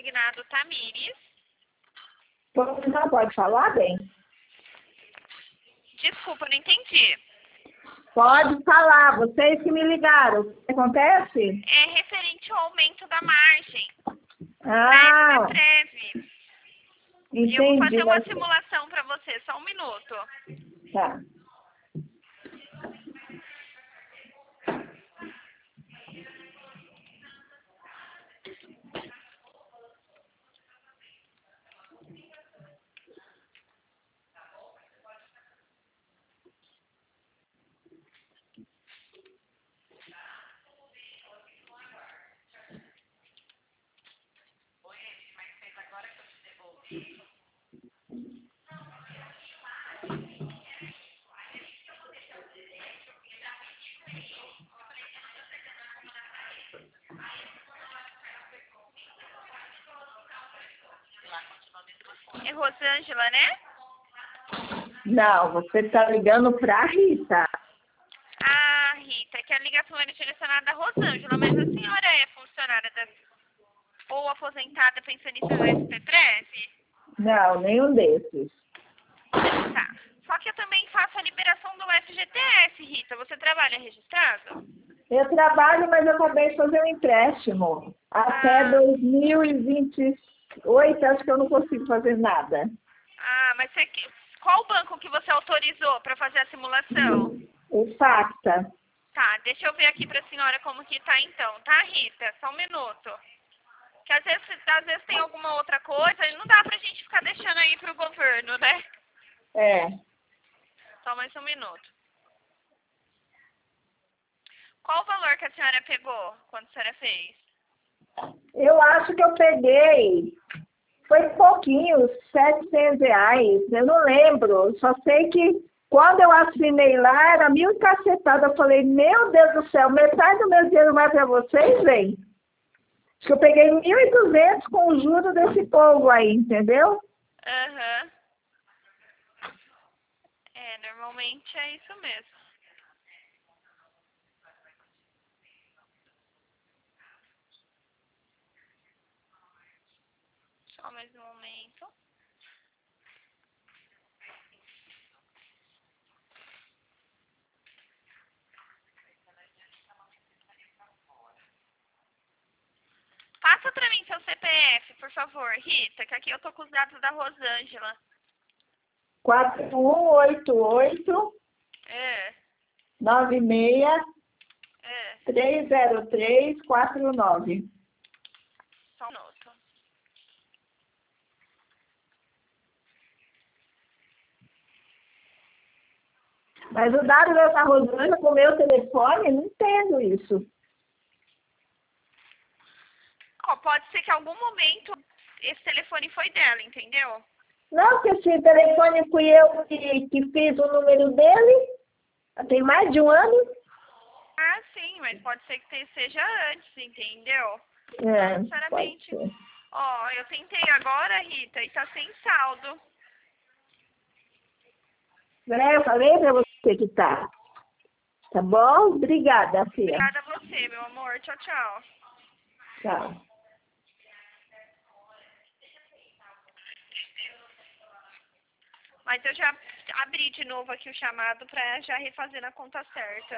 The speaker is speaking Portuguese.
consignado Tamires. Não pode falar, bem? Desculpa, não entendi. Pode falar, vocês que me ligaram. O que acontece? É referente ao aumento da margem. Ah, Breve. E eu vou entendi. fazer uma simulação para você, só um minuto. Tá. É Rosângela, né? Não, você está ligando para a Rita. Ah, Rita, que a ligação era direcionada a Rosângela, mas a senhora é funcionária ou aposentada pensionista do SPPreve? Não, nenhum desses. Tá. Só que eu também faço a liberação do FGTS, Rita. Você trabalha registrado? Eu trabalho, mas eu acabei de fazer um empréstimo. Até 2028, acho que eu não consigo fazer nada. Ah, mas qual banco que você autorizou para fazer a simulação? O Facta. Tá, deixa eu ver aqui pra senhora como que tá então, tá, Rita? Só um minuto. Que às vezes tem alguma outra coisa e não dá pra gente ficar deixando aí pro governo, né? É. Só mais um minuto. Qual o valor que a senhora pegou quando a senhora fez? Eu acho que eu peguei. Foi pouquinho, R$ 700. Eu não lembro. Só sei que quando eu assinei lá, era 1.000 cacetada. Eu falei, meu Deus do céu, metade do meu dinheiro vai para vocês, vem. Acho que eu peguei 1.200 com o juro desse povo aí, entendeu? Aham. É, normalmente é isso mesmo. Só mais um momento. Passa pra mim seu CPF, por favor, Rita, que aqui eu tô com os dados da Rosângela. 4188 É, 96 é. 30349. Só um minuto. Mas o dado dessa Rosângela com o meu telefone, não entendo isso. Ó, pode ser que em algum momento esse telefone foi dela, entendeu? Não, que esse telefone fui eu que fiz o número dele. Tem mais de um ano. Ah, sim, mas pode ser que seja antes, entendeu? É, Não pode necessariamente. ser. Ó, eu tentei agora, Rita, e tá sem saldo. Eu falei pra você que tá. Tá bom? Obrigada, filha. Obrigada a você, meu amor. Tchau, tchau. Tchau. Mas eu já abri de novo aqui o chamado pra já refazer na conta certa.